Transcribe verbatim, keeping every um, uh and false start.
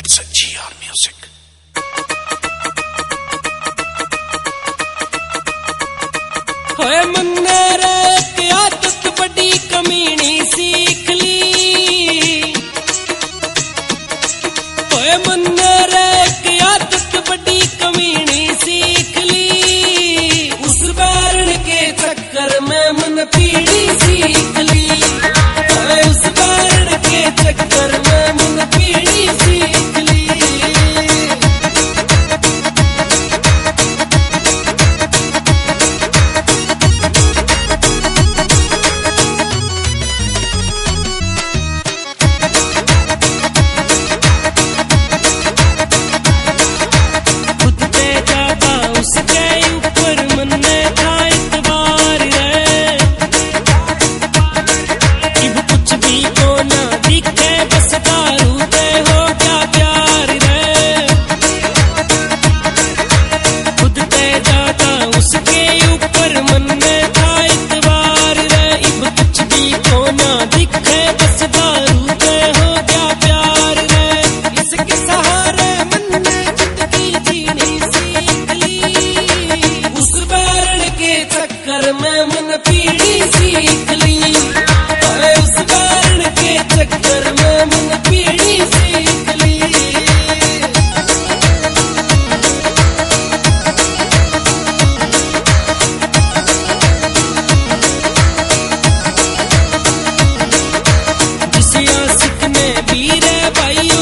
It's a G R music. होए मन्ने रे की आदत बड़ी कमीनी सीख ली। होए मन्ने रे की आदत बड़ी कमीनी सीख ली। उस बारण के चक्कर में मन पीड़ी सीख ली। होए उस बारण के चक्कर में मन पीड़ी सीख ली। मैं मन पीड़ी सीख ली। उस बारण के चक्कर में मन पीड़ी सीख ली। जिस आशिक ने भी रे भाई